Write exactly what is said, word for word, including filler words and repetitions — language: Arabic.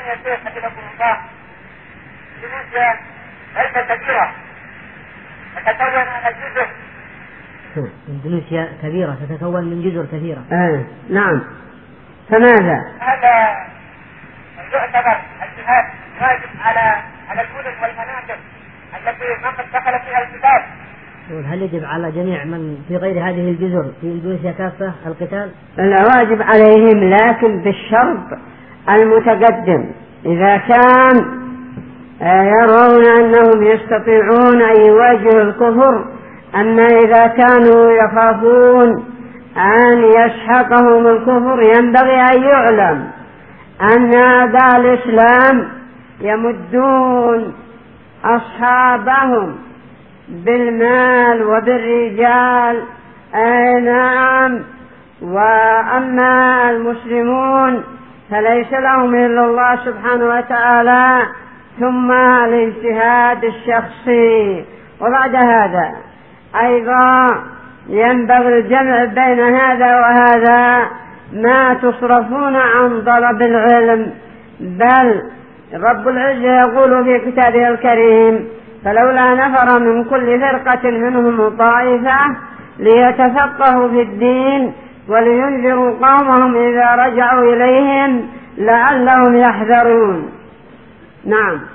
يا شيخ حفظكم الله اندونيسيا دولة كبيرة تتكون من الجزر. اندونيسيا كبيرة تتكون من جزر كثيرة. آه. نعم. فماذا؟ هذا يعتبر الجهاد واجب على على المدن والمناطق التي ما قد دخل فيها القتال. هل يجب على جميع من في غير هذه الجزر في اندونيسيا كافة القتال؟ لا، واجب عليهم لكن بالشرط المتقدم. إذا كان يرون أنهم يستطيعون أن يواجهوا الكفر، أما إذا كانوا يخافون أن يسحقهم الكفر ينبغي أن يعلم أن أعداء الإسلام يمدون أصحابهم بالمال وبالرجال. أي نعم. وأما المسلمون فليس لهم إلا الله سبحانه وتعالى ثم الاجتهاد الشخصي. وبعد هذا أيضا ينبغي الجمع بين هذا وهذا، ما تصرفون عن طلب العلم، بل رب العزة يقول في كتابه الكريم: فلولا نفر من كل فرقة منهم طائفة ليتفقهوا في الدين ولينذروا قومهم إذا رجعوا إليهم لعلهم يحذرون. نعم.